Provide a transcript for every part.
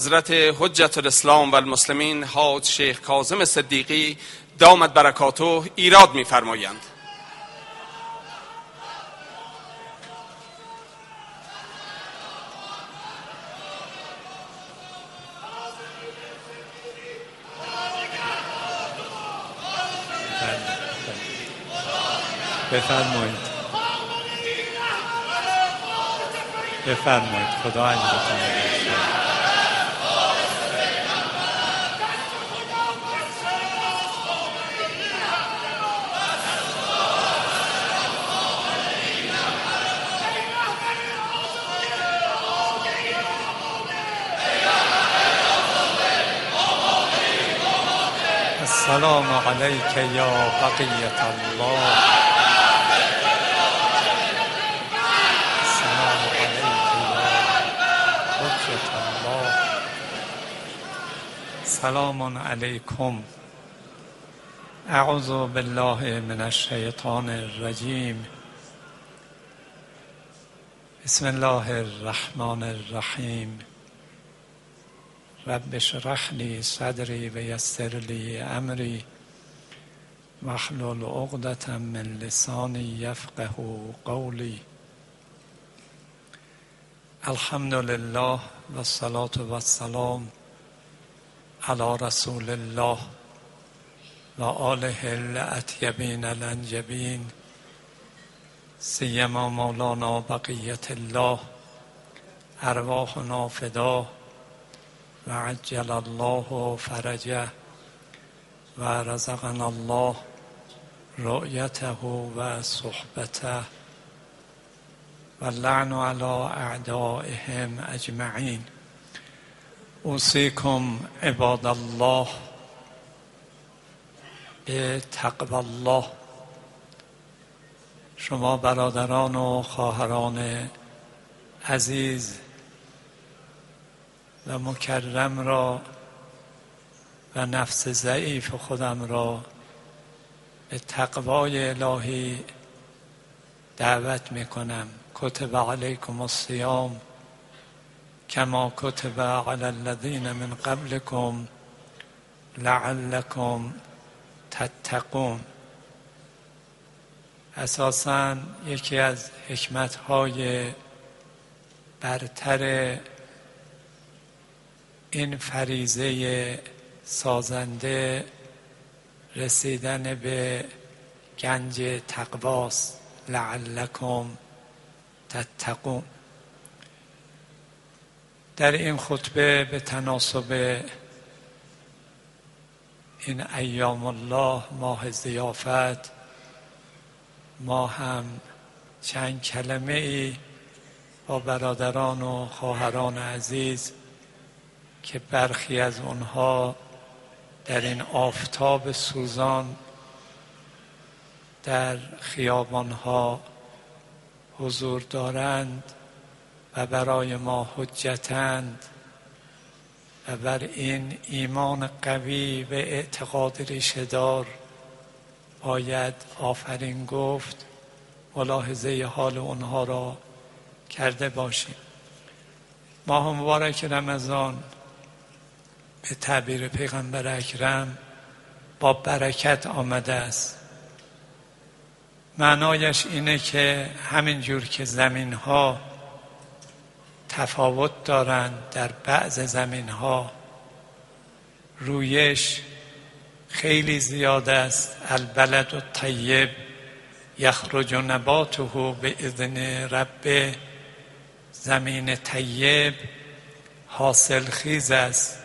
حضرت حجت الاسلام و المسلمین حاج شیخ کاظم صدیقی دامت برکاته ایراد می‌فرمایند. بفرمایید خدا اجرتون بده. السلام علیک یا بقیة الله. السلام علیک یا حجة الله. سلام علیکم. اعوذ بالله من الشیطان الرجیم. بسم الله الرحمن الرحیم. رب اشرح لی صدری و یسر لی امری واحلل عقدة من لسانی یفقه قولی. الحمد لله و الصلاة و السلام علی رسول الله و آله الاطیبین الانجبین سیما مولانا بقیة الله ارواحنا فدا و عجل الله فرجه و رزقنا الله رؤیته و صحبته و اللعن علی اعدائهم اجمعین. اوصیکم عباد الله به تقوی الله. شما برادران و خواهران عزیز و مکرم را و نفس ضعیف خودم را به تقوای الهی دعوت میکنم. کتب علیکم الصیام کما کتب علی الذین من قبلکم لعلکم تتقون. اساساً یکی از حکمت‌های برتر این فریضه سازنده رسیدن به گنج تقواست. لعلکم تتقون. در این خطبه به تناسب این ایام الله ماه ضیافت ما هم چند کلمه ای با برادران و خواهران عزیز که برخی از اونها در این آفتاب سوزان در خیابانها حضور دارند و برای ما حجتند و بر این ایمان قوی و اعتقاد ریشه‌دار باید آفرین گفت، ملاحظه حال اونها را کرده باشیم. ماه مبارک رمضان به تعبیر پیغمبر اکرم با برکت آمده است. معنایش اینه که همین جور که زمین‌ها تفاوت دارند، در بعض زمین‌ها رویش خیلی زیاد است. البلد الطیب یخرج نباته باذن ربه. زمین طیب حاصل خیز است،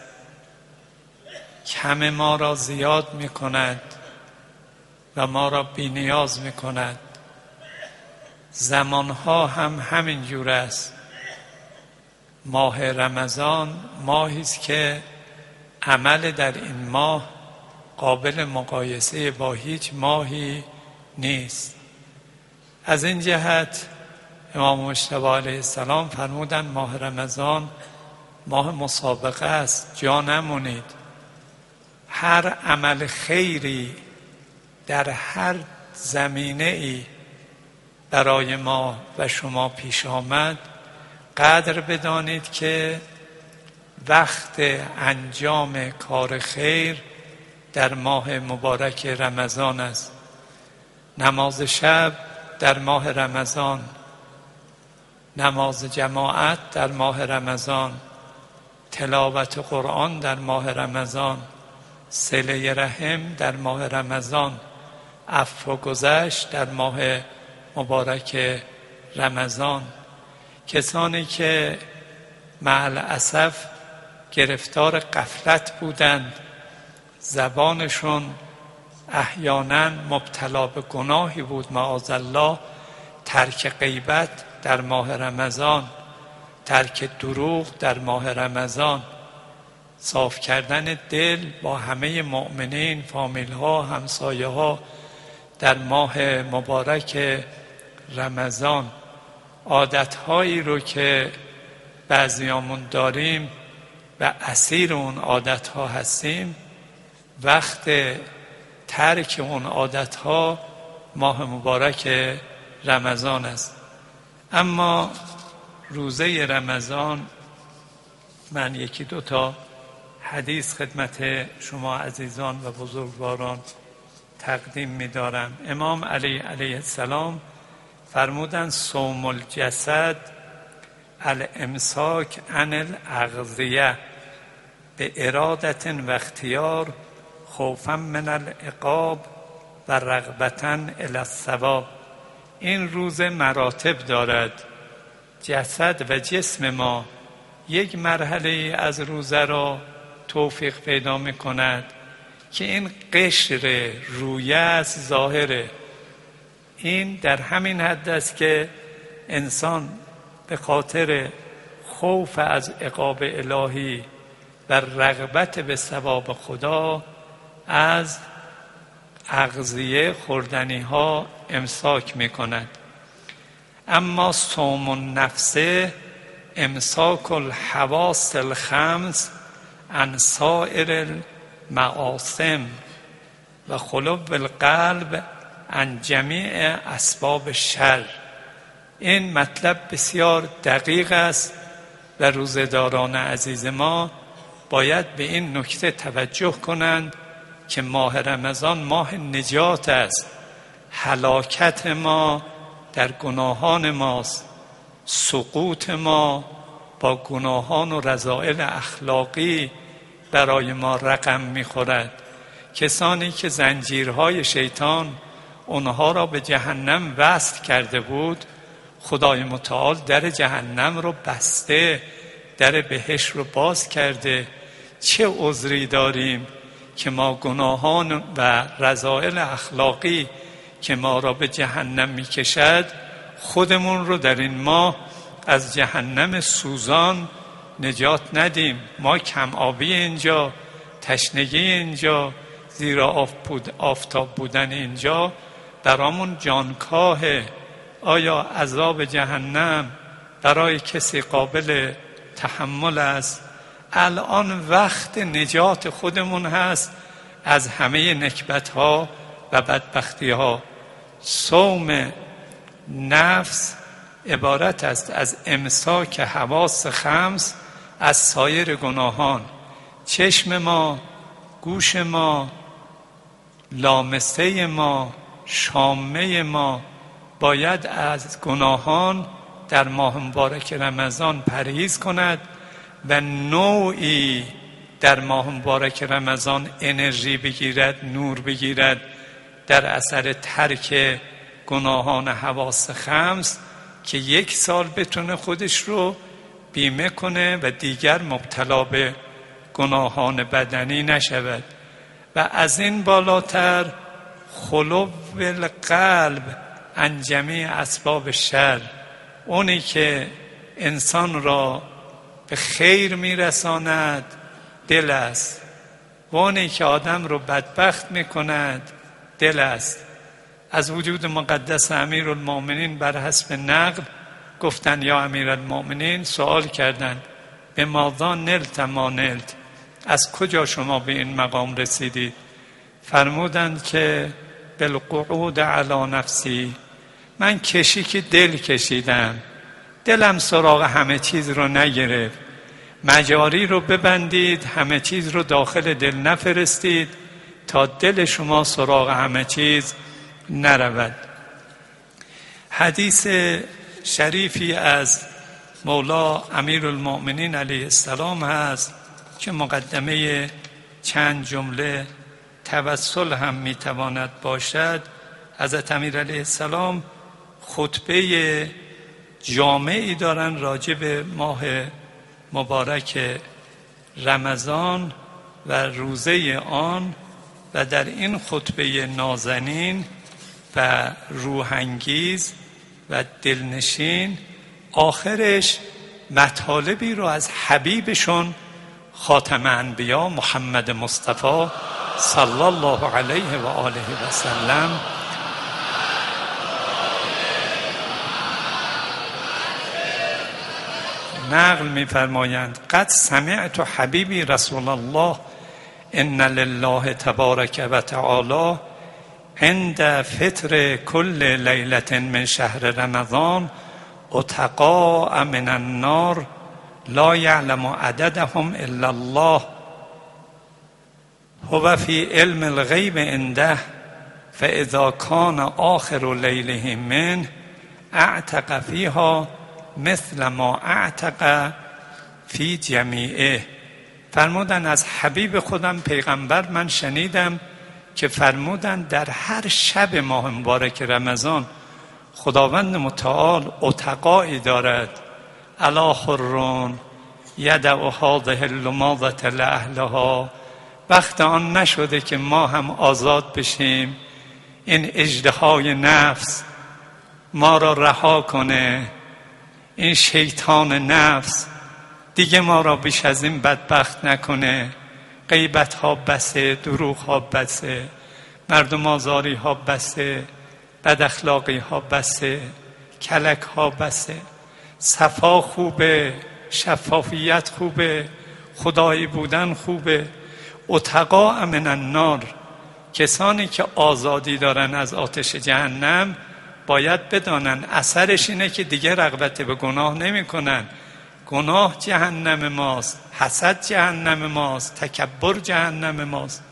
کم ما را زیاد می کند و ما را بی نیاز می کند. زمانها هم همین جور است. ماه رمضان ماهی است که عمل در این ماه قابل مقایسه با هیچ ماهی نیست. از این جهت امام مجتبی علیه السلام فرمودند ماه رمضان ماه مسابقه است، جا نمونید. هر عمل خیری در هر زمینه ای برای ما و شما پیش آمد، قدر بدانید که وقت انجام کار خیر در ماه مبارک رمضان است. نماز شب در ماه رمضان، نماز جماعت در ماه رمضان، تلاوت قرآن در ماه رمضان، صله رحم در ماه رمضان، عفو و گذشت در ماه مبارک رمضان. کسانی که مع الاسف گرفتار غفلت بودند، زبانشون احیانا مبتلا به گناهی بود، معاذالله، ترک غیبت در ماه رمضان، ترک دروغ در ماه رمضان، صاف کردن دل با همه مؤمنین، فامیل ها، همسایه ها در ماه مبارک رمضان. عادت هایی رو که بعضیامون داریم و اسیر اون عادت ها هستیم، وقت ترک اون عادت ها ماه مبارک رمضان است. اما روزه رمضان من یکی دو تا حدیث خدمت شما عزیزان و بزرگواران تقدیم می دارم. امام علی علیه السلام فرمودند صوم الجسد الامساک عن الاغذیه به ارادت و اختیار خوفا من العقاب و رغبتا الی الثواب. این روز مراتب دارد. جسد و جسم ما یک مرحله از روزه را توفیق پیدا می کند که این قشر رویه است، ظاهره. این در همین حد است که انسان به خاطر خوف از عقاب الهی و رغبت به ثواب خدا از اغذیه خوردنی ها امساک می کند. اما صوم النفس امساک الحواس الخمس عن سائر المعاصم و خلو القلب عن جمیع اسباب الشر. این مطلب بسیار دقیق است و روزه‌داران عزیز ما باید به این نکته توجه کنند که ماه رمضان ماه نجات است. هلاکت ما در گناهان ماست، سقوط ما با گناهان و رذائل اخلاقی برای ما رقم می‌خورد. کسانی که زنجیرهای شیطان اونها را به جهنم وصل کرده بود، خدای متعال در جهنم رو بسته، در بهشت رو باز کرده. چه عذری داریم که ما گناهان و رذائل اخلاقی که ما را به جهنم میکشد خودمون رو در این ماه از جهنم سوزان نجات ندیم. ما کم آبی اینجا، تشنگی اینجا، زیر آفتاب بودن اینجا برامون جانکاهه. آیا عذاب جهنم برای کسی قابل تحمل است؟ الان وقت نجات خودمون هست از همه نکبت‌ها و بدبختی‌ها. صوم نفس عبارت است از امساک حواس خمس از سایر گناهان. چشم ما، گوش ما، لامسه ما، شامه ما باید از گناهان در ماه مبارک رمضان پرهیز کند و نوعی در ماه مبارک رمضان انرژی بگیرد، نور بگیرد در اثر ترک گناهان حواس خمس که یک سال بتونه خودش رو بیمه کنه و دیگر مبتلا به گناهان بدنی نشود. و از این بالاتر خلو القلب عن جمیع اسباب شر، اونی که انسان را به خیر میرساند دل است و اونی که آدم رو بدبخت میکند دل است. از وجود مقدس امیرالمؤمنین بر حسب نقل گفتن یا امیرالمؤمنین، سوال کردند به ماذا نلت ما نلت، از کجا شما به این مقام رسیدید؟ فرمودند که بالقعود علی نفسی، من کشی که دل کشیدم، دلم سراغ همه چیز رو نگرفت، مجاری رو ببندید، همه چیز رو داخل دل نفرستید تا دل شما سراغ همه چیز نرود. حدیث شریفی از مولا امیرالمؤمنین علیه السلام هست که مقدمه چند جمله توسل هم میتواند باشد. حضرت امیر علیه السلام خطبه جامعی دارن راجع به ماه مبارک رمضان و روزه آن، و در این خطبه نازنین و روحانگیز و دلنشین آخرش مطالبی رو از حبیبشون خاتم انبیا محمد مصطفی صلی الله علیه و آله و سلم نقل می‌فرمایند: قد سمعت حبیبی رسول الله ان لله تبارک و تعالی عند فطر کل لیلة من شهر رمضان اتقاء من النار لا یعلم عددهم الا الله هو فی علم الغیب عنده فاذا کان آخر لیله منه اعتق فیها مثل ما اعتق فی جمیعه. فرمودن از حبیب خودم پیغمبر من شنیدم که فرمودن در هر شب ماه مبارک رمضان خداوند متعال عتقایی دارد علی حرون یدع هذه اللماضة لأهلها. وقت آن نشده که ما هم آزاد بشیم، این اژدهای نفس ما را رها کنه، این شیطان نفس دیگه ما را بیش از این بدبخت نکنه. غیبت ها بسه، دروغ ها بسه، مردم آزاری ها بسه، بد اخلاقی ها بسه، کلک ها بسه. صفا خوبه، شفافیت خوبه، خدایی بودن خوبه. اتقاء من النار، کسانی که آزادی دارن از آتش جهنم باید بدانن اثرش اینه که دیگه رغبت به گناه نمی کنن. گناه جهنم ماست، حسد جهنم ماست، تکبر جهنم ماست.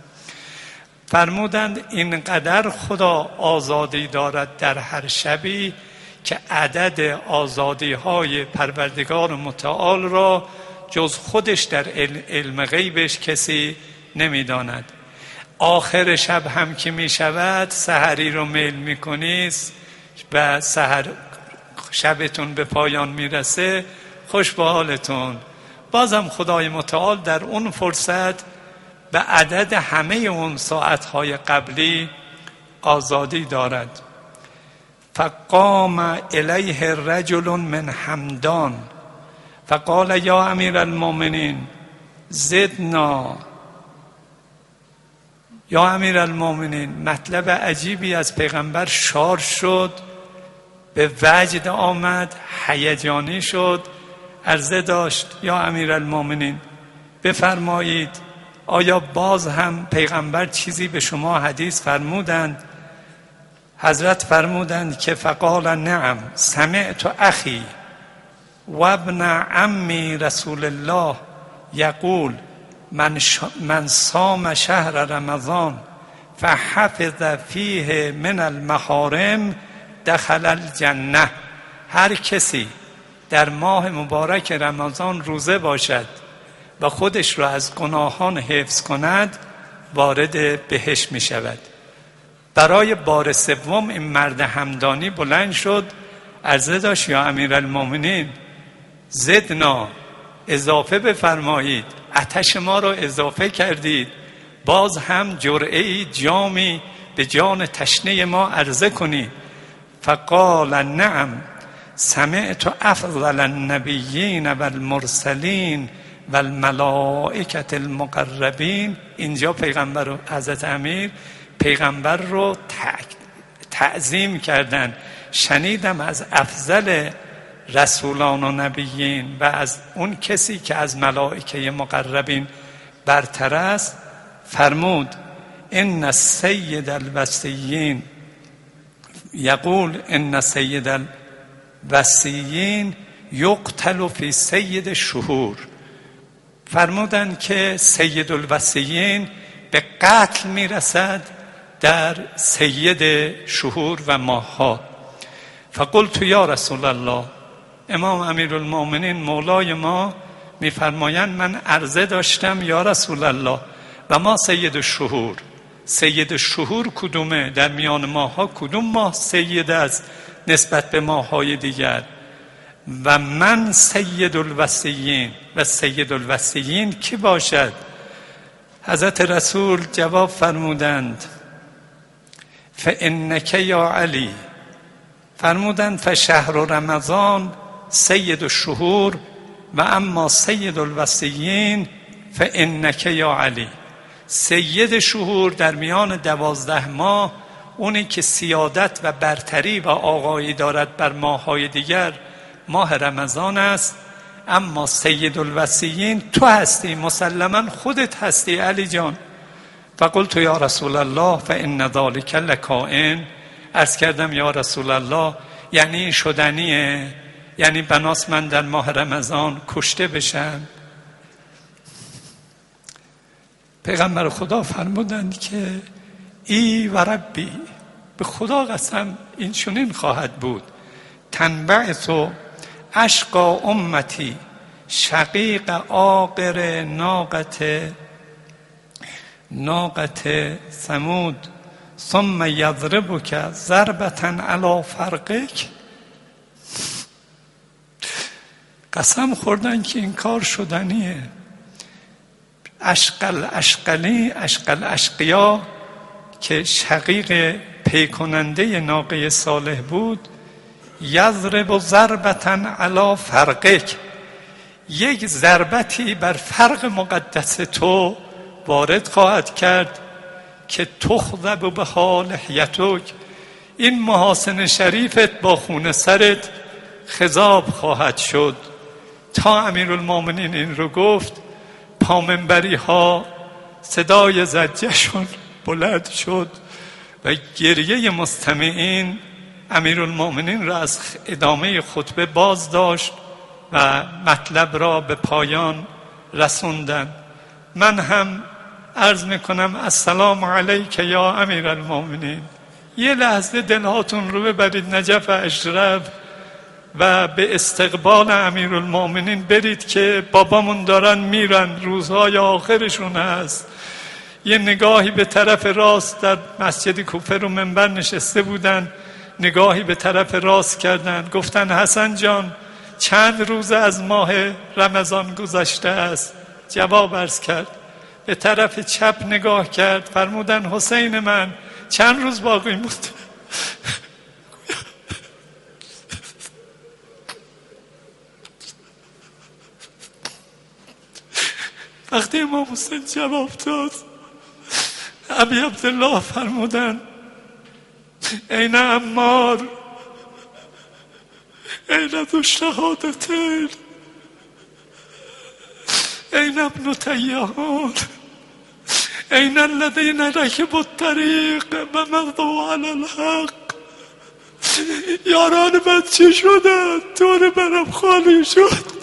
فرمودند اینقدر خدا آزادی دارد در هر شبی که عدد آزادی های پروردگار متعال را جز خودش در علم غیبش کسی نمیداند. آخر شب هم که می شود سحری رو میل می کنید و سحر شبتون به پایان می رسه، خوش به حالتون. بازم خدای متعال در اون فرصت به عدد همه اون ساعتهای قبلی آزادی دارد. فقام الیه رجل من حمدان فقال یا امیر المؤمنین زدنا. یا امیر المؤمنین، مطلب عجیبی از پیغمبر شارژ شد، به وجد آمد، هیجانی شد، عرضه داشت یا امیر المؤمنین بفرمایید آیا باز هم پیغمبر چیزی به شما حدیث فرمودند؟ حضرت فرمودند که فقال نعم سمعت اخی و ابن عمی رسول الله یقول من صام شهر رمضان فحفظ فیه من المحارم دخل الجنه. هر کسی در ماه مبارک رمضان روزه باشد و خودش را از گناهان حفظ کند وارد بهشت می شود. برای بار سوم این مرد همدانی بلند شد، عرضه داشت یا امیرالمومنین زدنا، اضافه بفرمایید، آتش ما را اضافه کردید، باز هم جرعه‌ای جامی به جان تشنه ما عرضه کنید. فقال نعم سمعت افضل النبیین و المرسلین و الملائکة المقربین. اینجا پیغمبر رو، حضرت امیر پیغمبر رو تعظیم کردن. شنیدم از افضل رسولان و نبیین و از اون کسی که از ملائکه مقربین برتر است. فرمود ان سید الوصیین یقول ان سید الوصیین یقتل فی سید الشهور. فرمودند که سید الوصیین به قتل میرسد در سید شهور و ماه‌ها. فقلت یا رسول الله، امام امیرالمؤمنین مولای ما میفرمایند من عرضه داشتم یا رسول الله و ما سید الشهور، سید الشهور کدومه؟ در میان ماه‌ها کدوم ماه سید است نسبت به ماه‌های دیگر؟ و من سید الوصیین، و سید الوصیین کی باشد؟ حضرت رسول جواب فرمودند فانک یا علی، فرمودند فشهر رمضان سید الشهور و اما سید الوصیین فانک یا علی. سید شهور در میان 12 ماه اونی که سیادت و برتری و آقایی دارد بر ماه‌های دیگر ماه رمضان است. اما سید الوصیین تو هستی، مسلما خودت هستی علی جان. فقلت یا رسول الله فان ذلک لکائن، عرض کردم یا رسول الله یعنی شدنیه، یعنی بناس من در ماه رمضان کشته بشم؟ پیغمبر خدا فرمودند که ای و ربی، به خدا قسم این چنین خواهد بود، تنبعث اشقا امتی شقیق آقر ناقت ثمود ثم یضربک ضربة علی فرقک. قسم خوردن که این کار شدنیه. اشقل اشقیا که شقیق پیکننده ناقه صالح بود، یضرب ضربة علی فرقک، یک ضربتی بر فرق مقدس تو وارد خواهد کرد که تخضب بها لحیتک، این محاسن شریفت با خون سرت خضاب خواهد شد. تا امیرالمومنین این رو گفت پامنبری ها صدای زجهشون بلند شد و گریه مستمعین امیرالمومنین را از ادامه خطبه باز داشت و مطلب را به پایان رسوندن. من هم عرض میکنم السلام علیک یا امیرالمومنین. یه لحظه دلهاتون رو ببرید نجف اشرف و به استقبال امیرالمومنین برید که بابامون دارن میرن، روزهای آخرشون هست. یه نگاهی به طرف راست، در مسجد کوفه رو منبر نشسته بودن، نگاهی به طرف راست کردن، گفتن حسن جان چند روز از ماه رمضان گذشته است؟ جواب عرض کرد. به طرف چپ نگاه کرد، فرمودن حسین من چند روز باقی بود؟ وقتی امام حسین جواب داد، ابی عبدالله فرمودن این عمار، این ذو الشهادتین، این ابن تیهان، این الذین رکبوا الطریق و مضوا علی الحق. یاران من چی شدن؟ دور برم خالی شد.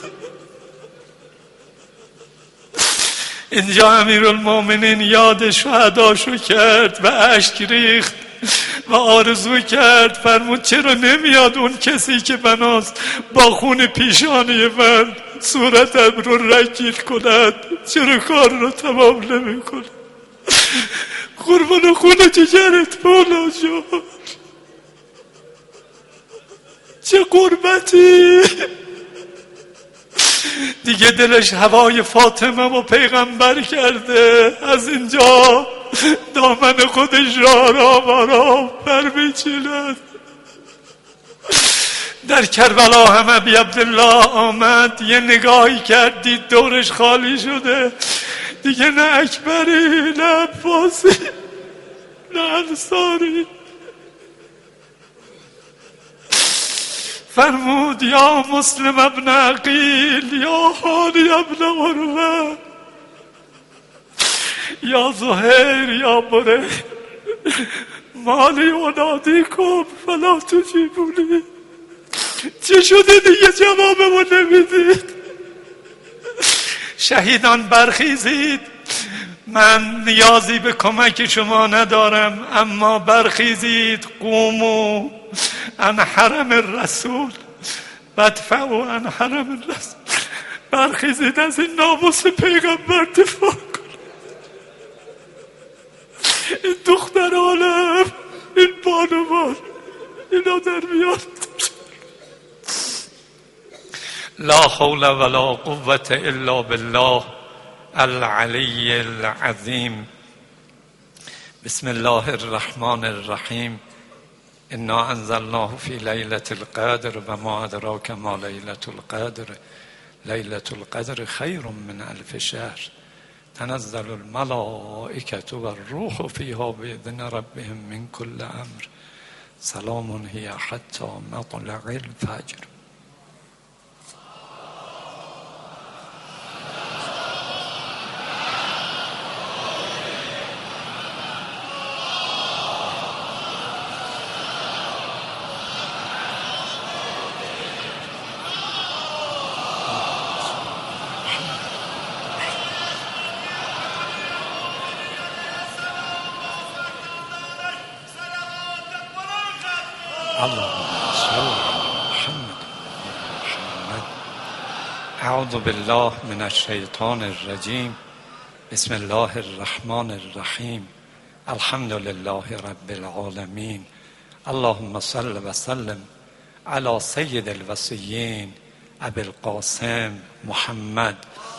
اینجا امیرالمومنین یاد شهداشو کرد و اشک ریخت و آرزو کرد، فرمود چرا نمیاد اون کسی که بناس با خون پیشانی من صورتم رو رنگین کند، چرا کار رو تمام نمی کند؟ قربان خون جگرت مولا جان، چه قربتی. دیگه دلش هوای فاطمه و پیغمبر کرده، از اینجا دامن خودش را آرام برمیچیند. در کربلا هم ابی عبدالله آمد، یه نگاهی کرد، دید دورش خالی شده. دیگه نه اکبری، نه عباسی، نه انصاری. فرمود یا مسلم ابن عقیل، یا هانی ابن عروه، یا زهیر، یا بره مالی انادیکم فلا تجیبونی. چه شده دیگه جوابمو نمیدید؟ شهیدان برخیزید، من نیازی به کمک شما ندارم، اما برخیزید. قوموا عن حرم الرسول وادفعوا عن حرم الرسول. برخیزید از این ناموس پیغمبر دفاع کنید. این دختر عالم، این بانوان، اینا در میان. لا حول ولا قوة الا بالله العلی العظیم. بسم الله الرحمن الرحیم. انا انزلناه فی لیلة القدر و ما ادراک ما لیلة القدر. لیلة القدر خیر من الف شهر. تنزل الملائکة والروح فیها باذن ربهم من كل امر. سلام هی حتی مطلع الفجر. اعوذ بالله من الشیطان الرجیم. بسم الله الرحمن الرحیم. الحمد لله رب العالمین. اللهم صل و سلم علی سید الوصیین ابی القاسم محمد.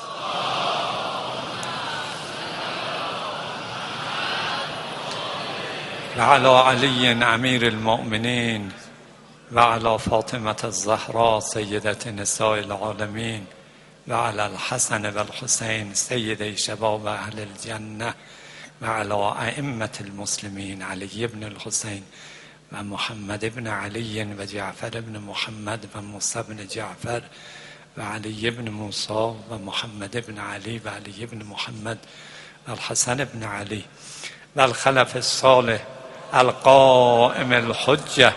و علی علی امیر المؤمنین و علی فاطمة الزهراء سیدة نساء العالمین و علی الحسن و الحسین سیدی شباب اهل الجنه و علی ائمة المسلمین علی بن الحسین و محمد بن علی و جعفر بن محمد و موسی بن جعفر و علی بن موسی و محمد بن علی و علی بن محمد و الحسن بن علی و الخلف الصالح القائم الحجه.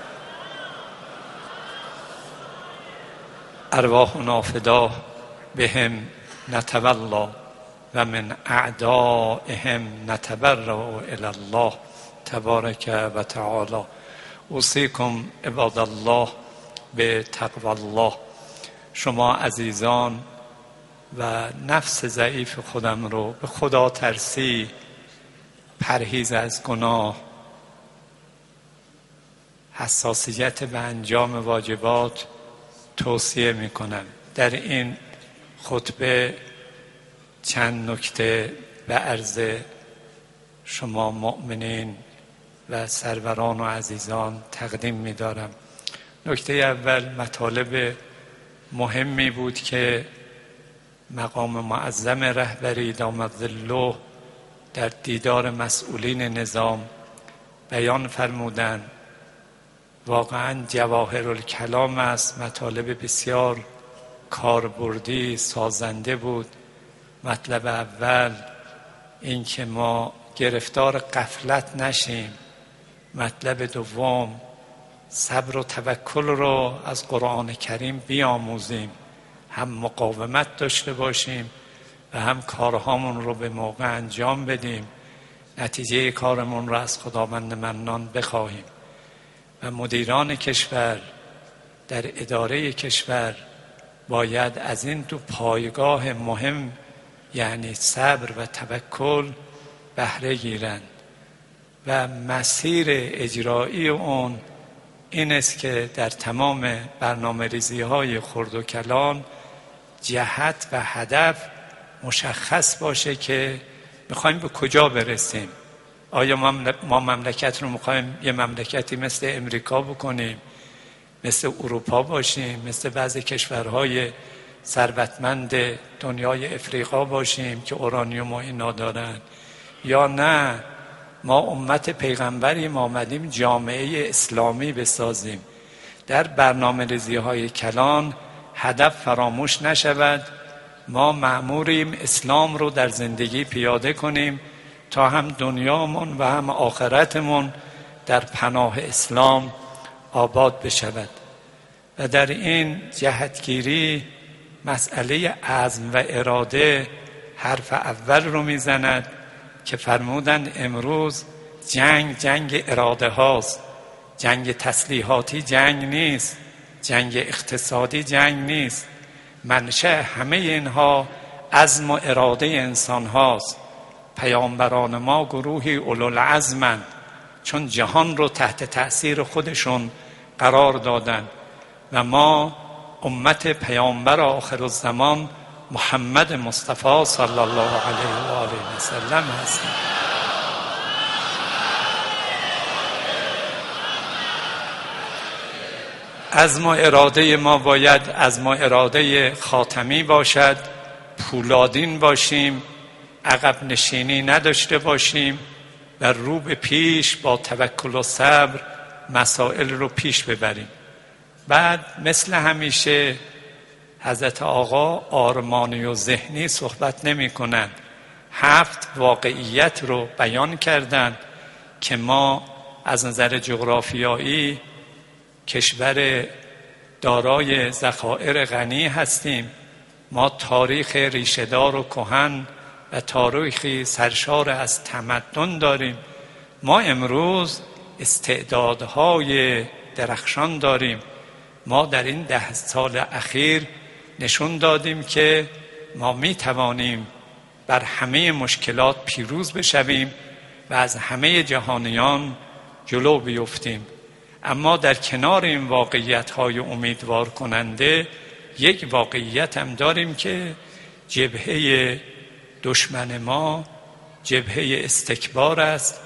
ارواحنا فدا بهم نتولا و من اعدائهم نتبرأ الی الله تبارک و تعالی. اوصیکم عباد الله به تقوی الله. شما عزیزان و نفس ضعیف خودم رو به خدا ترسی، پرهیز از گناه، حساسیت به انجام واجبات توصیه می کنم. در این خطبه چند نکته به عرض شما مؤمنین و سروران و عزیزان تقدیم می دارم. نکته اول مطالب مهمی بود که مقام معظم رهبری دامت ظله در دیدار مسئولین نظام بیان فرمودند. واقعا جواهر الکلام است، مطالب بسیار کاربردی سازنده بود. مطلب اول این که ما گرفتار غفلت نشیم. مطلب دوم صبر و توکل رو از قرآن کریم بیاموزیم، هم مقاومت داشته باشیم و هم کارهامون رو به موقع انجام بدیم، نتیجه کارمون رو از خداوند منان بخواهیم. و مدیران کشور در اداره کشور باید از این دو پایگاه مهم، یعنی صبر و توکل، بهره گیرند و مسیر اجرایی اون این است که در تمام برنامه ریزی های خرد و کلان جهت و هدف مشخص باشه که میخوایم به کجا برسیم. آیا ما مملکت رو میخوایم یه مملکتی مثل امریکا بکنیم، مثل اروپا باشیم، مثل بعضی کشورهای ثروتمند دنیای افریقا باشیم که اورانیوم و اینا دارن، یا نه ما امت پیغمبریم آمدیم جامعه اسلامی بسازیم. در برنامه ریزی های کلان هدف فراموش نشود. ما مأموریم اسلام رو در زندگی پیاده کنیم تا هم دنیامون و هم آخرتمون در پناه اسلام آباد بشود. و در این جهتگیری مسئله عزم و اراده حرف اول رو میزند که فرمودند امروز جنگ اراده هاست. جنگ تسلیحاتی جنگ نیست، جنگ اقتصادی جنگ نیست. منشأ همه اینها عزم و اراده انسان هاست. پیامبران ما گروهی اولوالعزمند، چون جهان رو تحت تأثیر خودشون قرار دادن و ما امت پیامبر آخرالزمان محمد مصطفی صلی الله علیه و آله و سلم هستیم. عزم و اراده ما باید عزم و اراده خاتمی باشد، پولادین باشیم، عقب نشینی نداشته باشیم و رو به پیش با توکل و صبر مسائل رو پیش ببریم. بعد مثل همیشه حضرت آقا آرمانی و ذهنی صحبت نمی کنند. 7 واقعیت رو بیان کردند که ما از نظر جغرافیایی کشور دارای ذخایر غنی هستیم. ما تاریخ ریشه‌دار و کهن و تاریخی سرشار از تمدن داریم. ما امروز استعدادهای درخشان داریم. ما در این 10 سال اخیر نشون دادیم که ما می توانیم بر همه مشکلات پیروز بشویم و از همه جهانیان جلو بیفتیم. اما در کنار این واقعیت‌های امیدوار کننده یک واقعیت هم داریم که جبهه دشمن ما جبهه استکبار است،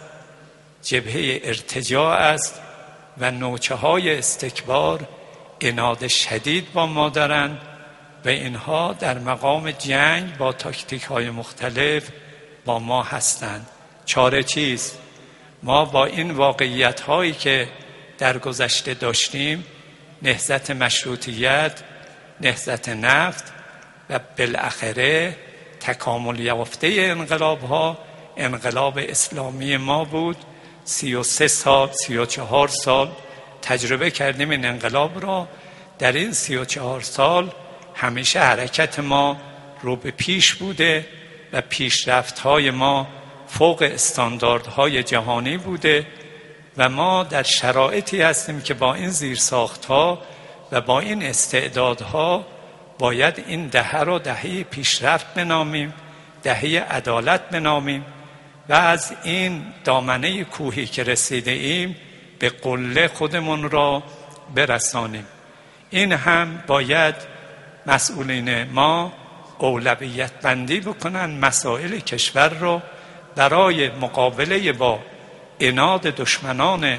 جبهه ارتجاع است و نوچه‌های استکبار عناد شدید با ما دارند و اینها در مقام جنگ با تاکتیک‌های مختلف با ما هستند. چاره چیست؟ ما با این واقعیت‌هایی که در گذشته داشتیم، نهضت مشروطیت، نهضت نفت و بالاخره تکامل یافته انقلاب‌ها، انقلاب اسلامی ما بود. 33 سال 34 سال تجربه کردیم این انقلاب را. در این 34 سال همیشه حرکت ما رو به پیش بوده و پیشرفت‌های ما فوق استانداردهای جهانی بوده و ما در شرایطی هستیم که با این زیرساخت‌ها و با این استعدادها باید این دهه را دهه پیشرفت بنامیم، دهه عدالت بنامیم و از این دامنه کوهی که رسیده ایم به قله خودمون را برسانیم. این هم باید مسئولین ما اولویت بندی بکنن، مسائل کشور رو برای مقابله با عناد دشمنان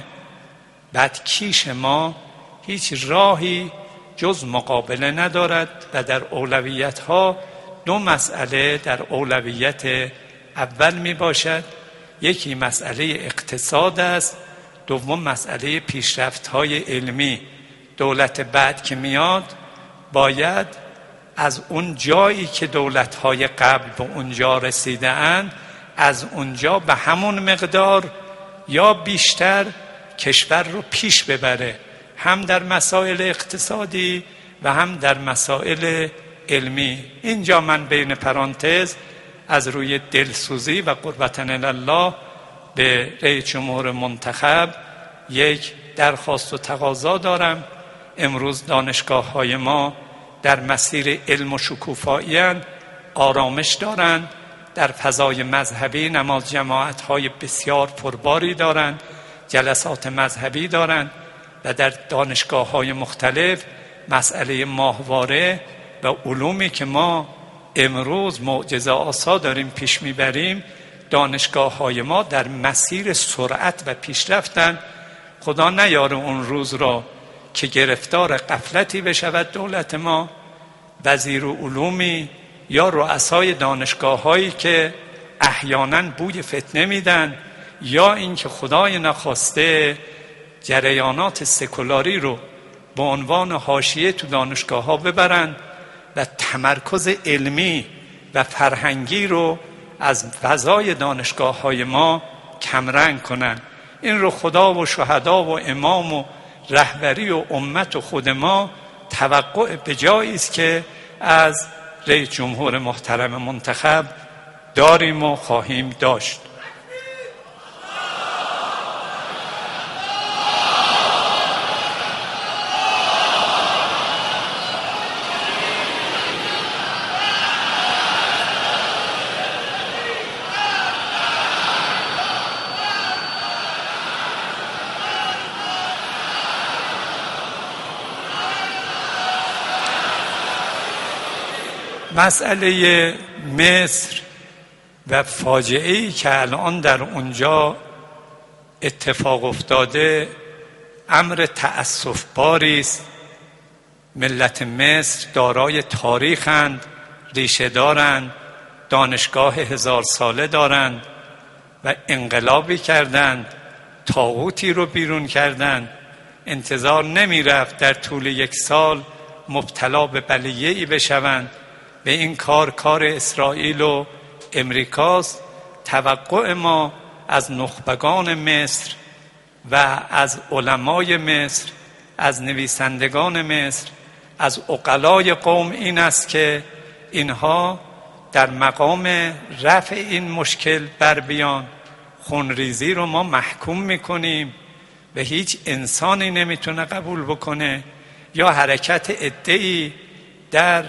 بدکیش ما هیچ راهی جز مقابله ندارد و در اولویت ها 2 مسئله در اولویت اول می باشد. یکی مسئله اقتصاد است، دوم مسئله پیشرفت های علمی. دولت بعد که میاد باید از اون جایی که دولت های قبل به اونجا رسیده اند از اونجا به همون مقدار یا بیشتر کشور رو پیش ببره، هم در مسائل اقتصادی و هم در مسائل علمی. اینجا من بین پرانتز از روی دلسوزی و قربتن الله به رئیس جمهور منتخب یک درخواست و تقاضا دارم. امروز دانشگاه‌های ما در مسیر علم و شکوفایی آرامش دارند، در فضای مذهبی نماز جماعت‌های بسیار پرباری دارند، جلسات مذهبی دارند و در دانشگاه‌های مختلف مسئله ماهواره و علومی که ما امروز معجزه آسا داریم پیش میبریم، دانشگاه‌های ما در مسیر سرعت و پیشرفتند. خدا نیاره اون روز را که گرفتار غفلتی بشود دولت ما، وزیر علومی یا رؤسای دانشگاه‌هایی که احیانا بوی فتنه میدن یا اینکه خدای نخواسته جریانات سکولاری رو به عنوان حاشیه تو دانشگاه‌ها ببرن و تمرکز علمی و فرهنگی رو از فضای دانشگاه‌های ما کمرنگ کنن. این رو خدا و شهدا و امام و رهبری و امت و خود ما توقع به جایی است که از رئیس جمهور محترم منتخب داریم و خواهیم داشت. مسئله مصر و فاجعه‌ای که الان در اونجا اتفاق افتاده امر تأسف باری است. ملت مصر دارای تاریخند، ریشه دارند، دانشگاه 1000 ساله دارند و انقلابی کردند، طاغوتی رو بیرون کردند. انتظار نمی رفت در طول 1 سال مبتلا به بلیه‌ای بشوند. به این کار اسرائیل و امریکاست. توقع ما از نخبگان مصر و از علمای مصر، از نویسندگان مصر، از عقلای قوم این است که اینها در مقام رفع این مشکل بر بیان. خونریزی رو ما محکوم میکنیم و هیچ انسانی نمیتونه قبول بکنه، یا حرکت عده‌ای در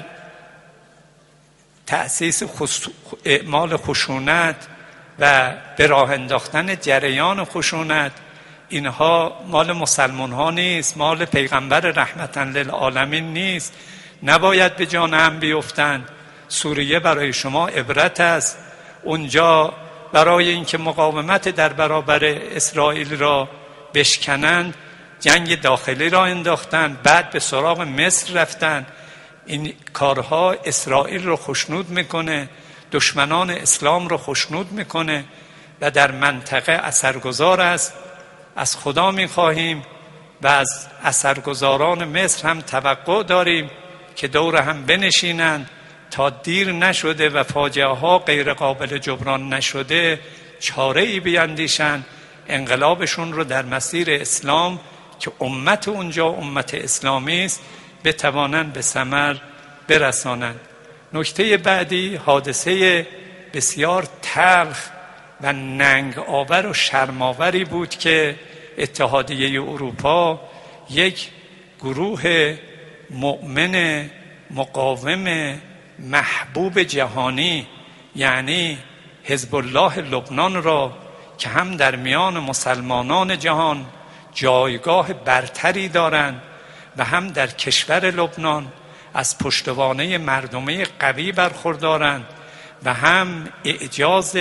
تأسیس اعمال خشونت و به راه انداختن جریان خشونت. اینها مال مسلمان ها نیست، مال پیغمبر رحمتا للعالمین نیست، نباید به جان هم بیفتند. سوریه برای شما عبرت است. اونجا برای اینکه مقاومت در برابر اسرائیل را بشکنند جنگ داخلی را انداختند، بعد به سراغ مصر رفتند. این کارها اسرائیل رو خشنود میکنه، دشمنان اسلام رو خشنود میکنه و در منطقه اثرگذار است. از خدا میخواهیم و از اثرگذاران مصر هم توقع داریم که دور هم بنشینند تا دیر نشده و فاجعه ها غیر قابل جبران نشده چاره‌ای بیندیشند انقلابشون رو در مسیر اسلام که امت اونجا امت اسلامی است بتوانند به ثمر برسانند. نکته بعدی حادثه بسیار تلخ و ننگ آور و شرم‌آوری بود که اتحادیه اروپا یک گروه مؤمن مقاوم محبوب جهانی یعنی حزب الله لبنان را که هم در میان مسلمانان جهان جایگاه برتری دارند و هم در کشور لبنان از پشتوانه مردمه قوی برخوردارند و هم اعجاز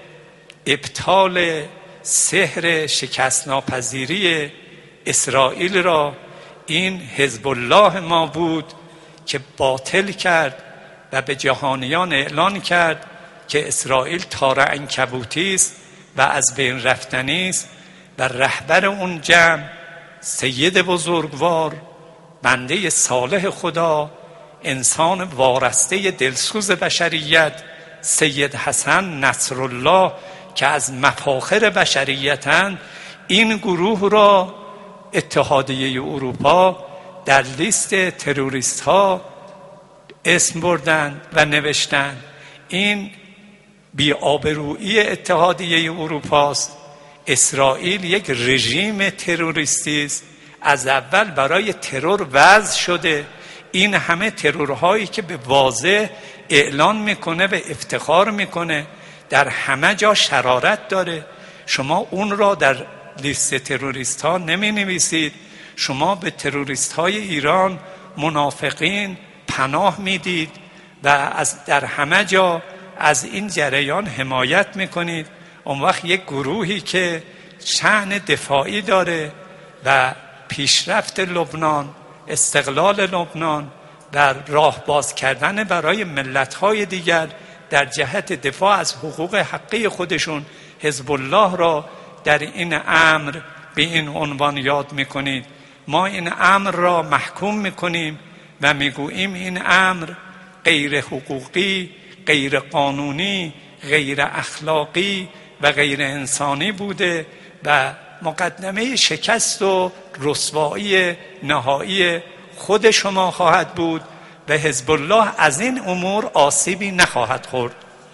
ابطال سحر شکست ناپذیری اسرائیل را این حزب الله ما بود که باطل کرد و به جهانیان اعلان کرد که اسرائیل تار عنکبوتی است و از بین رفتنی است و رهبر اون جمع سید بزرگوار بنده صالح خدا انسان وارسته دلسوز بشریت سید حسن نصرالله که از مفاخر بشریتند این گروه را اتحادیه اروپا در لیست تروریست ها اسم بردند و نوشتند. این بی‌آبرویی اتحادیه اروپا است. اسرائیل یک رژیم تروریستی است، از اول برای ترور وضع شده. این همه ترورهایی که به واضح اعلان میکنه و افتخار میکنه در همه جا شرارت داره. شما اون را در لیست تروریست ها نمی نویسید. شما به تروریست های ایران منافقین پناه میدید و از در همه جا از این جریان حمایت میکنید. اون وقت یک گروهی که شأن دفاعی داره و پیشرفت لبنان، استقلال لبنان در راه باز کردن برای ملت‌های دیگر در جهت دفاع از حقوق حقی خودشون حزب الله را در این امر به این عنوان یاد میکنید. ما این امر را محکوم میکنیم و میگوییم این امر غیر حقوقی، غیر قانونی، غیر اخلاقی و غیر انسانی بوده و مقدمه شکست و رسوایی نهایی خود شما خواهد بود و حزب الله از این امور آسیبی نخواهد خورد.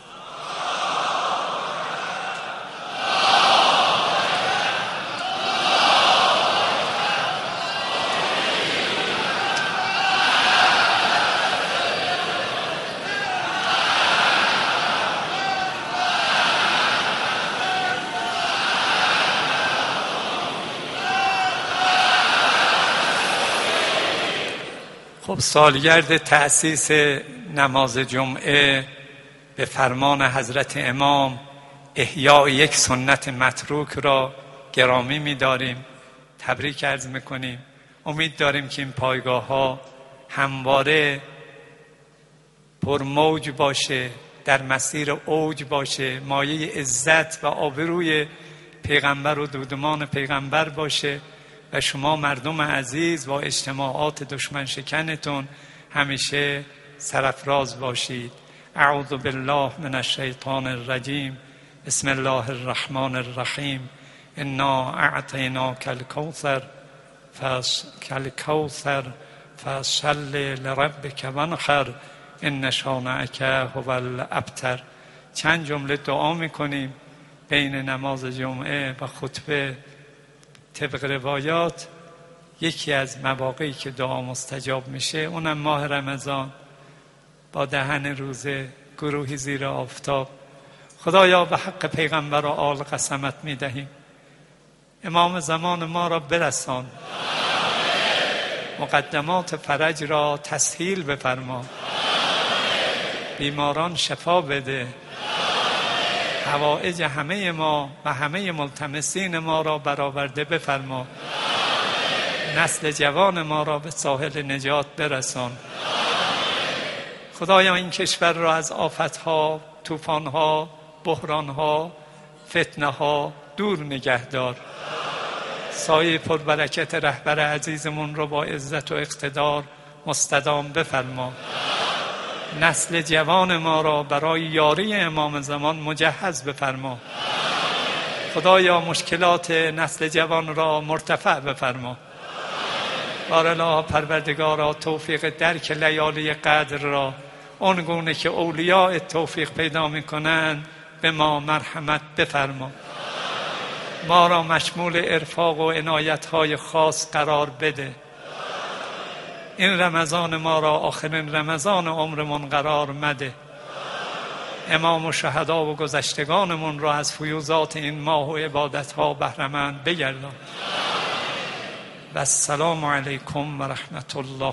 خب سالگرد تأسیس نماز جمعه به فرمان حضرت امام احیای یک سنت متروک را گرامی می‌داریم، تبریک عرض می‌کنیم. امید داریم که این پایگاه ها همواره پرموج باشه، در مسیر اوج باشه، مایه عزت و آبروی پیغمبر و دودمان پیغمبر باشه و شما مردم عزیز با اجتماعات دشمن شکنتون همیشه سرفراز باشید. اعوذ بالله من الشیطان الرجیم. بسم الله الرحمن الرحیم. انا اعطیناک الکوثر فصل لربک وانحر ان شانئک هو الابتر. چند جمله دعا میکنیم بین نماز جمعه و خطبه. طبق روایات یکی از مواقعی که دعا مستجاب میشه اونم ماه رمضان با دهن روزه، گروهی زیر آفتاب. خدایا به حق پیغمبر و آل قسمت میدهیم امام زمان ما را برسان، مقدمات فرج را تسهیل بفرما، بیماران شفا بده، حوائج همه ما و همه ملتمسین ما را برآورده بفرما، نسل جوان ما را به ساحل نجات برسان. خدایا این کشور را از آفتها، طوفانها، بحرانها، فتنهها دور نگهدار. سایه پربرکت رهبر عزیزمون را با عزت و اقتدار مستدام بفرما. نسل جوان ما را برای یاری امام زمان مجهز بفرما. خدایا مشکلات نسل جوان را مرتفع بفرما. بارالله پروردگارا توفیق درک لیالی قدر را آنگونه که اولیاء توفیق پیدا می‌کنند به ما مرحمت بفرما. ما را مشمول ارفاق و عنایت‌های خاص قرار بده. این رمضان ما را آخرین رمضان عمرمون قرار مده. امام و شهدا و گذشتگانمون را از فیوزات این ماه و عبادت‌ها بهره‌مند بگردان. و السلام علیکم و رحمت الله.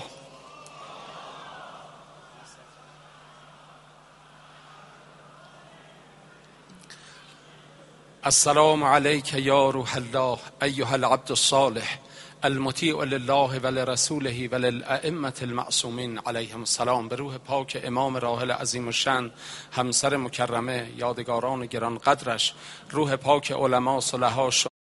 السلام علیک یا روح الله ایها العبد الصالح المطیع لله و لرسوله و للائمة المعصومین علیهم السلام. به روح پاک امام راحل عظیم الشأن همسر مکرمه، یادگاران گران قدرش، روح پاک علما صلحا